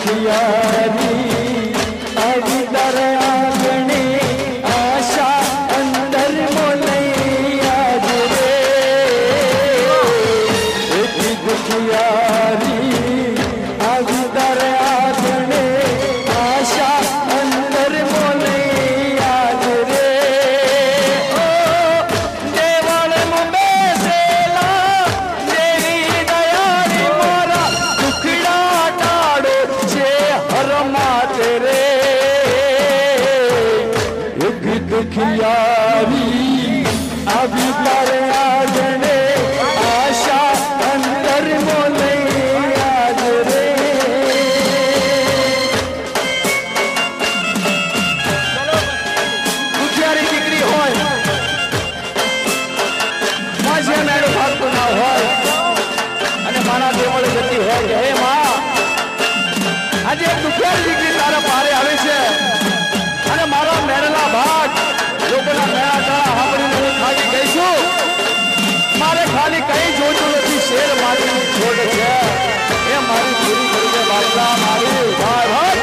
दुखियारी अंदर आंगणे आशा अंदर मोलैया रे एक दुखियारी अंदर आंगणे आशा अंदर मोलैया रे ओ देवल मुंबे सेला देवी दयारी मोरा दुखड़ा टाड़ो छे हरमा तेरे एक दुखियारी अभी तारे आगने आशा अंदर मोलैया रे दुखियारी दीकरी होय माझे मेळो भागतो ना होय અને મારા દેવળે જતી હોય કે હે માં આજે એક દુખિયારી દીકરી તારા પારે આવે છે અને મારા મેળેલા ભાગ લોકોના મેળા તાળા સાંભળીને હું ખાલી ગઈશું મારે ખાલી કઈ જોતું નથી શેર મારી છોડ છે એ મારી પૂરી કરી દે બાપલા મારી ભાઈ ભાઈ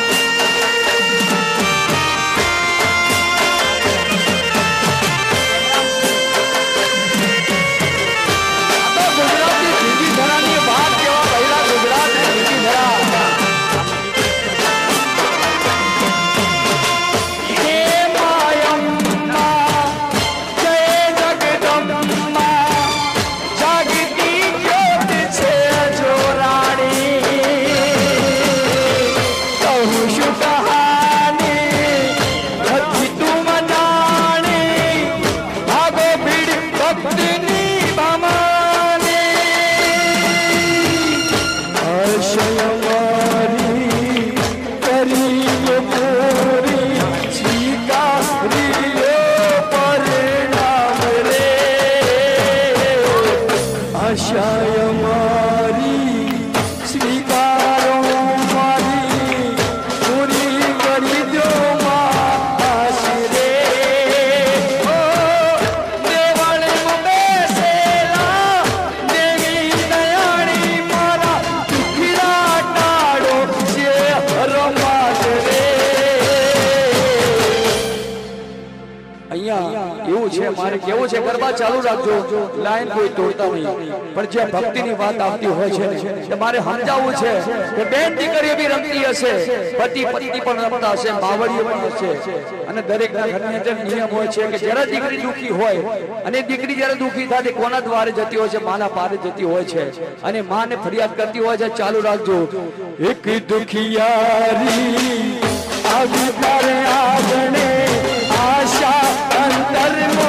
ગુજરાતની જીવી ધરાની વાત કેવા પહેલા ગુજરાતની જીવી ધરા મારે કેવું છે ગરબા ચાલુ રાખજો લાઈન કોઈ તોડતા નહીં પણ જે ભક્તિની વાત આવતી હોય છે ને મારે સમજાવવું છે કે બેન દીકરીઓ બી રમતી હશે પતિ પત્ની પણ રમતા હશે માવડીઓ પણ હશે અને દરેક ઘરની અંદર નિયમ હોય છે કે જ્યારે દીકરી દુખી હોય અને દીકરી જ્યારે દુખી થાય કોના દ્વારે જતી હોય છે માના પારે જતી હોય છે અને માને ફરિયાદ કરતી હોય છે ચાલુ રાખજો એક દુખિયારી આવી તારે આગણે આશા અંતર